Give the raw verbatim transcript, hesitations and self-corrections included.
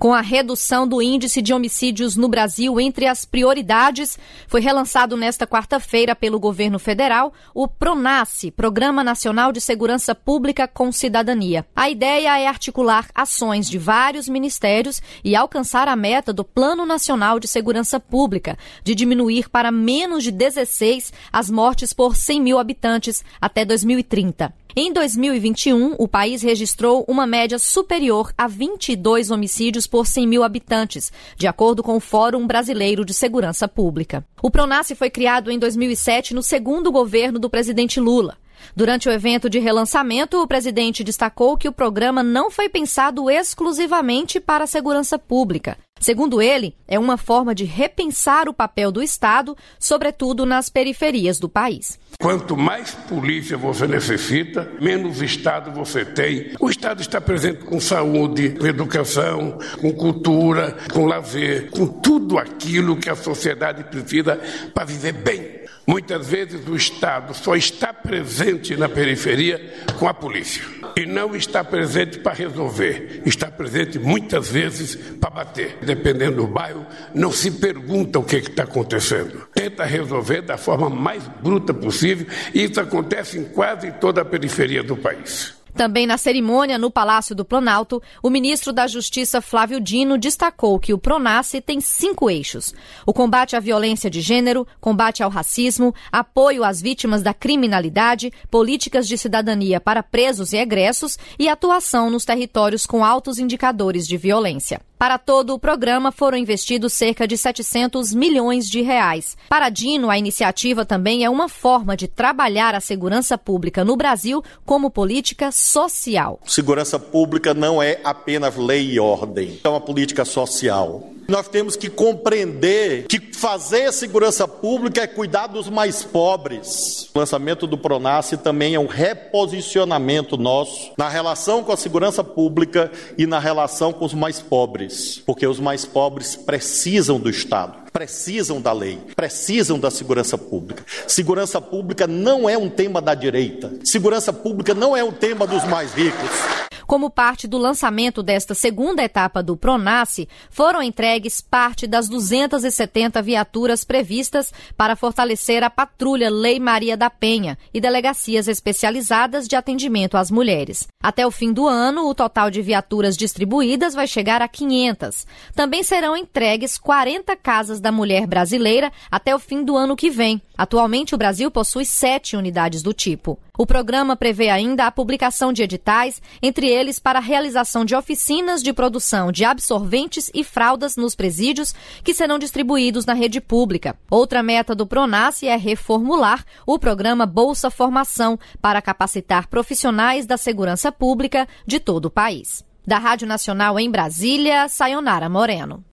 Com a redução do índice de homicídios no Brasil entre as prioridades, foi relançado nesta quarta-feira pelo governo federal o PRONASSE, Programa Nacional de Segurança Pública com Cidadania. A ideia é articular ações de vários ministérios e alcançar a meta do Plano Nacional de Segurança Pública, de diminuir para menos de dezesseis as mortes por cem mil habitantes até dois mil e trinta. Em dois mil e vinte e um, o país registrou uma média superior a vinte e dois homicídios por cem mil habitantes, de acordo com o Fórum Brasileiro de Segurança Pública. O PRONASSE foi criado em dois mil e sete no segundo governo do presidente Lula. Durante o evento de relançamento, o presidente destacou que o programa não foi pensado exclusivamente para a segurança pública. Segundo ele, é uma forma de repensar o papel do Estado, sobretudo nas periferias do país. Quanto mais polícia você necessita, menos Estado você tem. O Estado está presente com saúde, com educação, com cultura, com lazer, com tudo aquilo que a sociedade precisa para viver bem. Muitas vezes o Estado só está presente na periferia com a polícia. E não está presente para resolver. Está presente muitas vezes para bater. Dependendo do bairro, não se pergunta o que está acontecendo. Tenta resolver da forma mais bruta possível. E isso acontece em quase toda a periferia do país. Também na cerimônia, no Palácio do Planalto, o ministro da Justiça, Flávio Dino, destacou que o PRONASSE tem cinco eixos: o combate à violência de gênero, combate ao racismo, apoio às vítimas da criminalidade, políticas de cidadania para presos e egressos e atuação nos territórios com altos indicadores de violência. Para todo o programa foram investidos cerca de setecentos milhões de reais. Para Dino, a iniciativa também é uma forma de trabalhar a segurança pública no Brasil como política social. Segurança pública não é apenas lei e ordem, é uma política social. Nós temos que compreender que fazer a segurança pública é cuidar dos mais pobres. O lançamento do PRONASSE também é um reposicionamento nosso na relação com a segurança pública e na relação com os mais pobres, porque os mais pobres precisam do Estado, precisam da lei, precisam da segurança pública. Segurança pública não é um tema da direita. Segurança pública não é um tema dos mais ricos. Como parte do lançamento desta segunda etapa do PRONASSE, foram entregues parte das duzentas e setenta viaturas previstas para fortalecer a patrulha Lei Maria da Penha e delegacias especializadas de atendimento às mulheres. Até o fim do ano, o total de viaturas distribuídas vai chegar a quinhentas. Também serão entregues quarenta casas da mulher brasileira até o fim do ano que vem. Atualmente, o Brasil possui sete unidades do tipo. O programa prevê ainda a publicação de editais, entre eles para a realização de oficinas de produção de absorventes e fraldas nos presídios, que serão distribuídos na rede pública. Outra meta do PRONASSE é reformular o programa Bolsa Formação para capacitar profissionais da segurança pública de todo o país. Da Rádio Nacional em Brasília, Sayonara Moreno.